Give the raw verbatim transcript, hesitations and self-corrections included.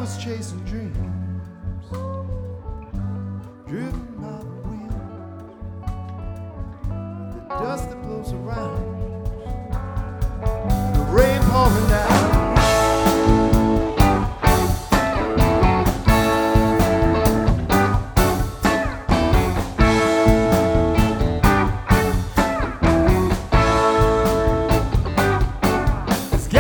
was chasing dreams, driven by the wind, the dust that blows around.